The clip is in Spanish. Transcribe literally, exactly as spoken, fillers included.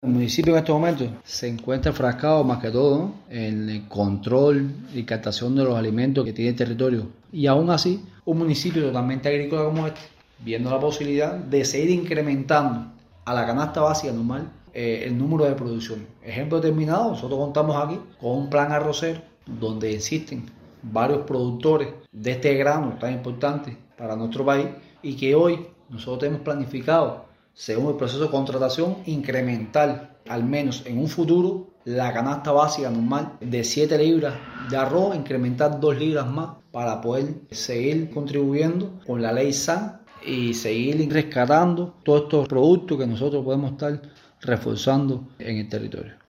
El municipio en estos momentos se encuentra enfrascado más que todo, ¿no?, en el control y captación de los alimentos que tiene el territorio. Y aún así, un municipio totalmente agrícola como este, viendo la posibilidad de seguir incrementando a la canasta básica normal eh, el número de producción. Ejemplo determinado, nosotros contamos aquí con un plan arrocero donde existen varios productores de este grano tan importante para nuestro país y que hoy nosotros tenemos planificado, según el proceso de contratación, incrementar al menos en un futuro la canasta básica normal de siete libras de arroz, incrementar dos libras más para poder seguir contribuyendo con la ley S A N y seguir rescatando todos estos productos que nosotros podemos estar reforzando en el territorio.